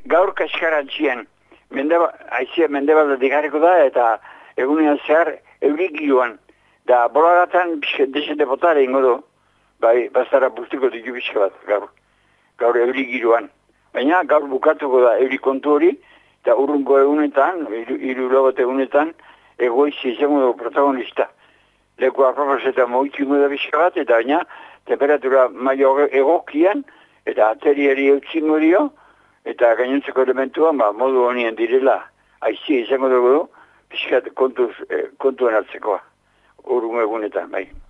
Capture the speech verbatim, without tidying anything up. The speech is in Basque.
gaur kaskarantzian, mendeba, aizia mendebaldatik jarriko da, eta egunean zehar eurigiluan. Da, bolagatan desente botare ingo du, bai, bazara bustiko ditu pixka bat, gaur, gaur eurigiluan. Baina, gaur bukatuko da euri kontu hori, eta urrungo egunetan, hiru logote egunetan, egoizi izango du protagonista. Leku apropos eta moitu ingo da pixka bat, eta baina, temperatura maio egokian, eta ateriari eutzingo dio, eta gainontzeko elementua, ba, modu honien direla, aizia izango dugu du, pixkat kontuz, eh, kontuen hartzekoa, urrungo egunetan, bai.